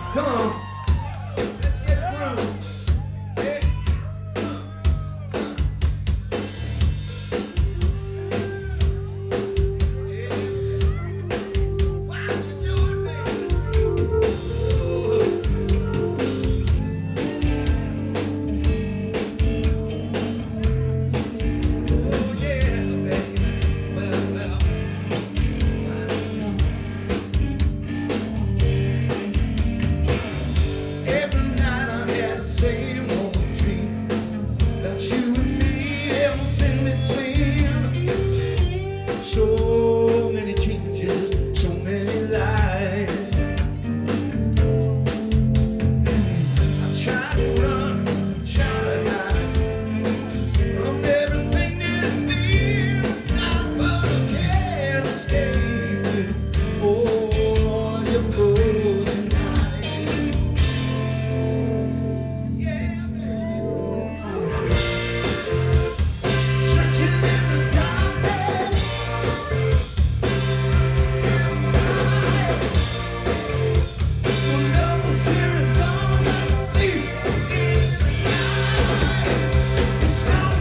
Come on. Let's get through. Yeah. Why you doing me? Oh, yeah, baby. Well. Every night I had the same old dream that you and me else in between. So many changes, so many lies. I try to run, try to hide from everything that I feel inside, but I can't escape it. Oh, your frozen eyes. Yeah, baby. Searching in the darkness inside. Well, no one's here and gone. I feel in the night. It's not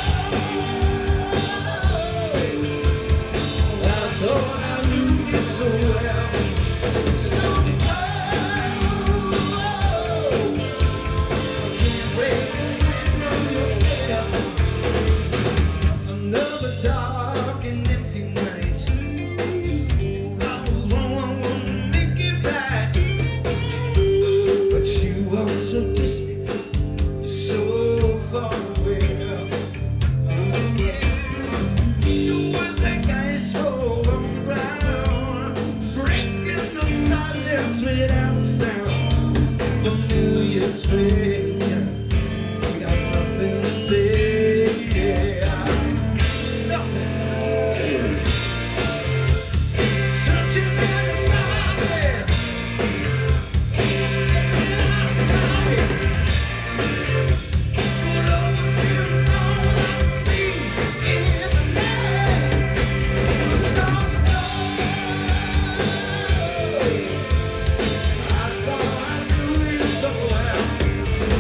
love. I thought I knew you so well. It's not love. Another dark and empty night. If I was wrong, I wouldn't make it right. But you are so distant, so far away, girl. Yeah. You was like ice rolled on the ground, breaking the silence without a sound. Familiar stranger, we got nothing to say. Yeah. Nothing. Searching in the darkness, getting out of sight. But overseeing all I see in the night. It's not love. I thought I knew you so well.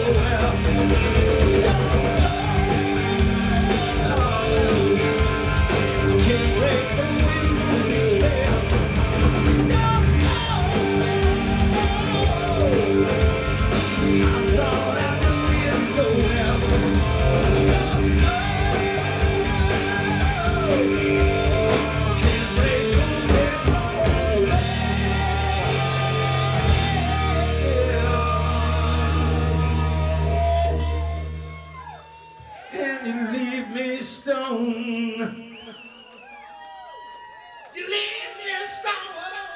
well. Can't break the wind from his spell. I thought I knew you so well. Can't break the wind from his spell. And you leave me stone. You leave me stone.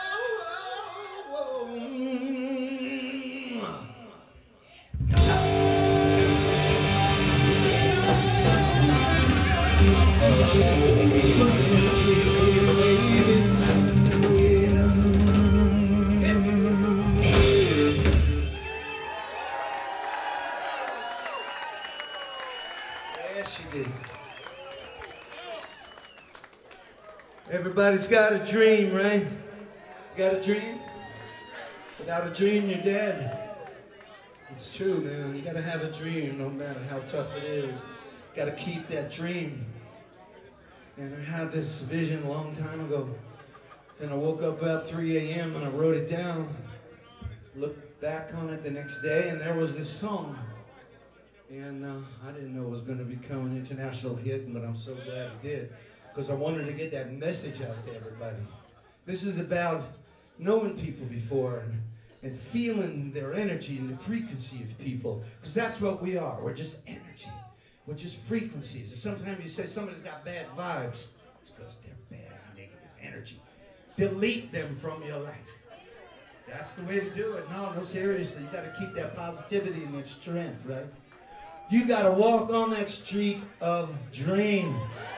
Yes, she did. Everybody's got a dream, right? You got a dream? Without a dream, you're dead. It's true, man. You gotta have a dream, no matter how tough it is. Gotta keep that dream. And I had this vision a long time ago. And I woke up about 3 a.m. and I wrote it down. Looked back on it the next day, and there was this song. And I didn't know it was going to become an international hit, but I'm so glad it did. Because I wanted to get that message out to everybody. This is about knowing people before and feeling their energy and the frequency of people. Because that's what we are. We're just energy. We're just frequencies. And sometimes you say somebody's got bad vibes. It's because they're bad, negative energy. Delete them from your life. That's the way to do it. No, seriously. You got to keep that positivity and that strength, right? You got to walk on that street of dreams.